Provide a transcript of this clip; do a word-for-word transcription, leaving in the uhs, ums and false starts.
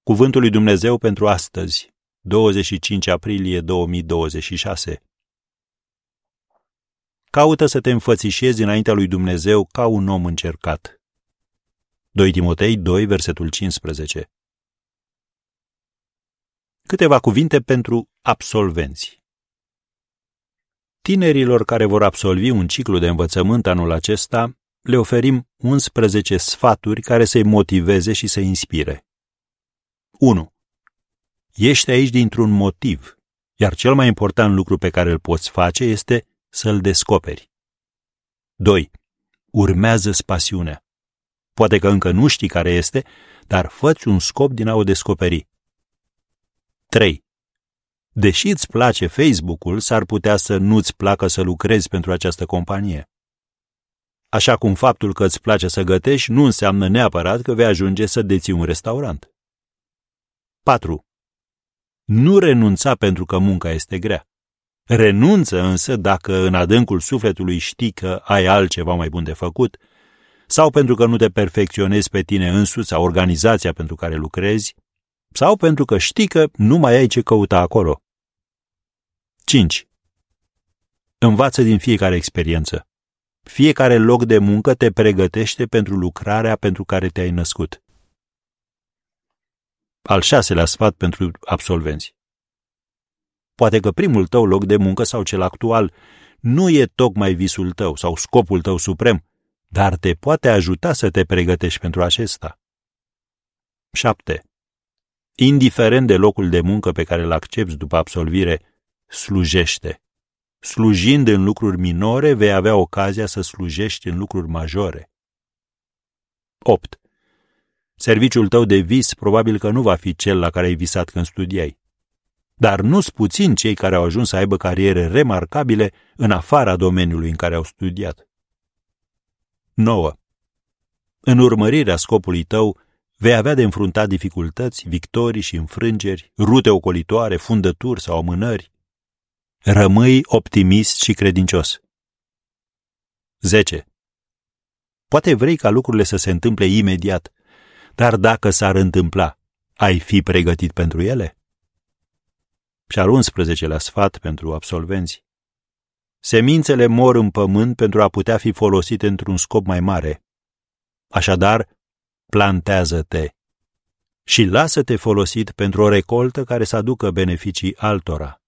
Cuvântul lui Dumnezeu pentru astăzi, douăzeci și cinci aprilie două mii douăzeci și șase. Caută să te înfățișezi înaintea lui Dumnezeu ca un om încercat. doi Timotei doi, versetul cincisprezece. Câteva cuvinte pentru absolvenți. Tinerilor care vor absolvi un ciclu de învățământ anul acesta, le oferim unsprezece sfaturi care să-i motiveze și să-i inspire. unu. Ești aici dintr-un motiv, iar cel mai important lucru pe care îl poți face este să-l descoperi. doi. Urmează-ți pasiunea. Poate că încă nu știi care este, dar fă-ți un scop din a o descoperi. trei. Deși îți place Facebook-ul, s-ar putea să nu-ți placă să lucrezi pentru această companie. Așa cum faptul că îți place să gătești nu înseamnă neapărat că vei ajunge să deții un restaurant. patru. Nu renunța pentru că munca este grea. Renunță însă dacă în adâncul sufletului știi că ai altceva mai bun de făcut, sau pentru că nu te perfecționezi pe tine însuți sau organizația pentru care lucrezi, sau pentru că știi că nu mai ai ce căuta acolo. cinci. Învață din fiecare experiență. Fiecare loc de muncă te pregătește pentru lucrarea pentru care te-ai născut. Al șaselea sfat pentru absolvenți. Poate că primul tău loc de muncă sau cel actual nu e tocmai visul tău sau scopul tău suprem, dar te poate ajuta să te pregătești pentru acesta. șapte. Indiferent de locul de muncă pe care îl accepți după absolvire, slujește. Slujind în lucruri minore, vei avea ocazia să slujești în lucruri majore. opt. Serviciul tău de vis probabil că nu va fi cel la care ai visat când studiai. Dar nu-s puțini cei care au ajuns să aibă cariere remarcabile în afara domeniului în care au studiat. nouă. În urmărirea scopului tău, vei avea de înfruntat dificultăți, victorii și înfrângeri, rute ocolitoare, fundături sau amânări. Rămâi optimist și credincios. zece. Poate vrei ca lucrurile să se întâmple imediat, dar dacă s-ar întâmpla, ai fi pregătit pentru ele? Și al unsprezecelea sfat pentru absolvenți. Semințele mor în pământ pentru a putea fi folosite într-un scop mai mare. Așadar, plantează-te și lasă-te folosit pentru o recoltă care să aducă beneficii altora.